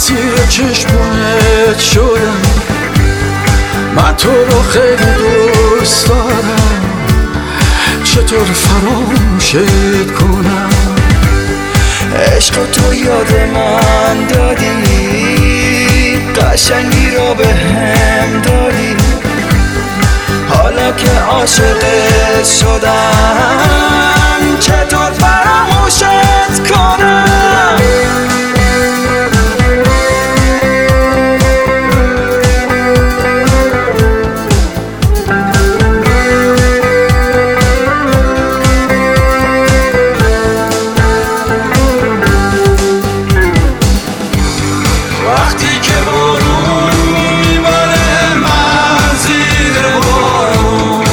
اسیر چشمونت شدم، من تو رو خیلی دوست دارم، چطور فراموشت کنم؟ عشق تو یاد من دادی، قشنگی رو به هم دادی، حالا که عاشقت شدم چطور فراموشت کنم؟ وقتی که بارون میبره من زیر بارون،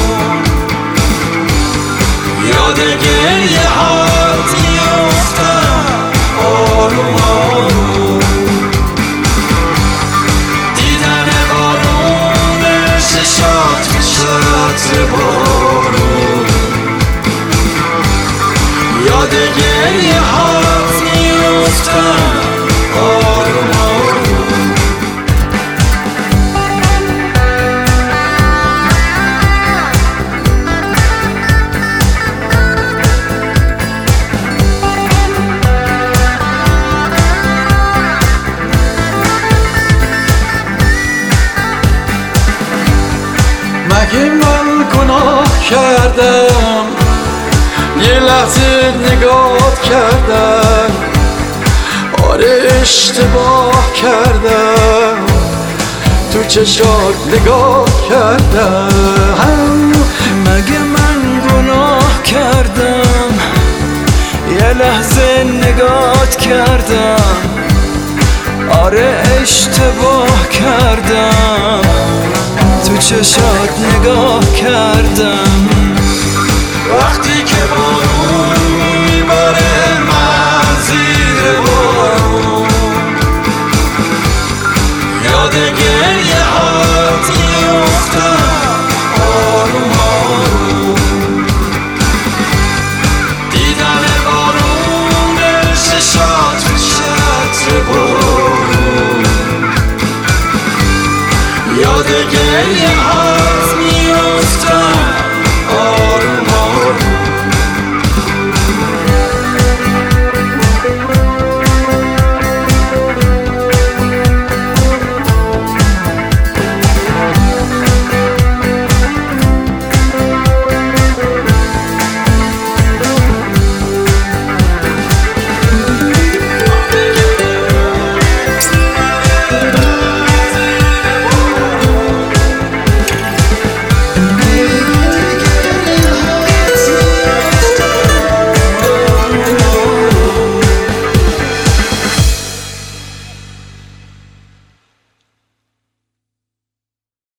یاد گریه هات میافتم آروم آروم، دیدن بارون چشات چشات بارون، یاد گریه هات میافتم آروم آروم. مگه من گناه کردم یه لحظه نگاه کردم؟ آره اشتباه کردم، تو چشات نگاه کردم. مگه من گناه کردم یه لحظه نگات کردم؟ آره اشتباه کردم، تو چشات نگاه کردم. وقتی که بارون میباره من زیر بارون، یاد گریه هات میافتم آروم آروم، دیدن بارون چشات چشات بارون، یاد گریه